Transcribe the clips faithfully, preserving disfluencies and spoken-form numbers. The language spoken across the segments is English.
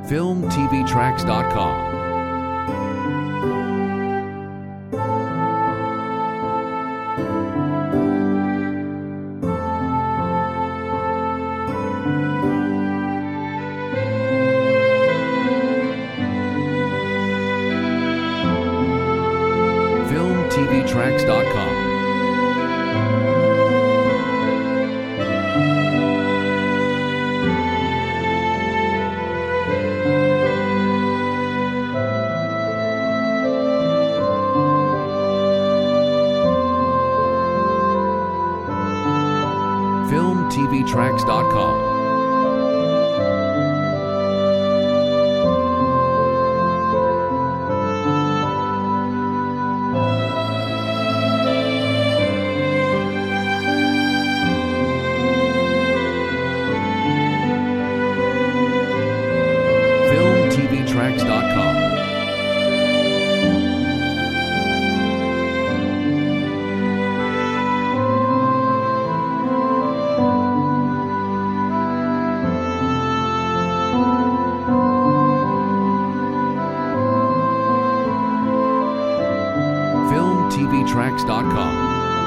film t v tracks dot com. film t v tracks dot com. film t v tracks dot com. film t v tracks dot com. film t v tracks dot com.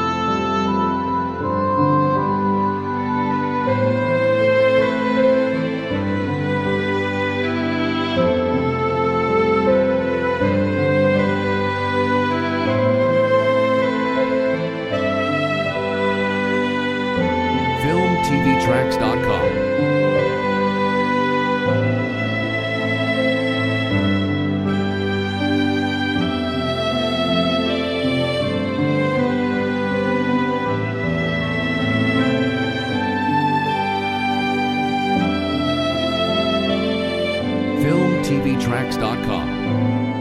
film t v tracks dot com. film t v tracks dot com.